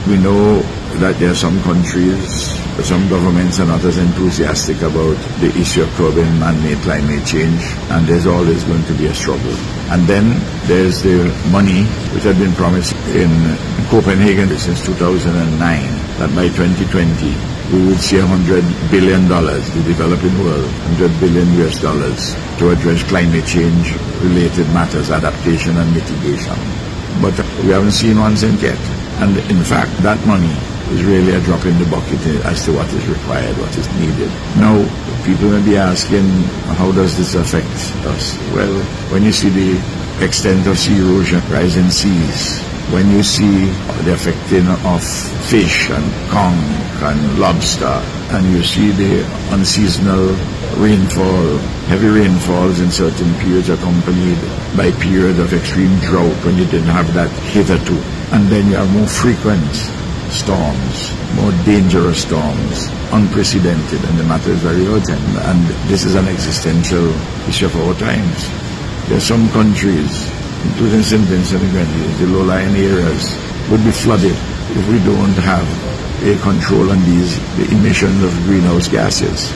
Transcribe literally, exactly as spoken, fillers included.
We know that there are some countries, some governments are not as enthusiastic about the issue of curbing man-made climate change, and there's always going to be a struggle. And then there's the money which had been promised in Copenhagen since two thousand nine, that by twenty twenty we would see one hundred billion dollars, the developing world, one hundred billion U S dollars to address climate change-related matters, adaptation and mitigation. But we haven't seen one cent yet. And in fact, that money is really a drop in the bucket as to what is required, what is needed. Now, people may be asking, how does this affect us? Well, when you see the extent of sea erosion, rising seas, when you see the affecting of fish and conch and lobster, and you see the unseasonal rainfall, heavy rainfalls in certain periods accompanied by periods of extreme drought when you didn't have that hitherto, and then you have more frequent storms, more dangerous storms, unprecedented, and the matter is very urgent. And this is an existential issue of our times. There are some countries, including Saint Vincent and Grenadines, the low-lying areas, would be flooded if we don't have a control on these, the emissions of greenhouse gases.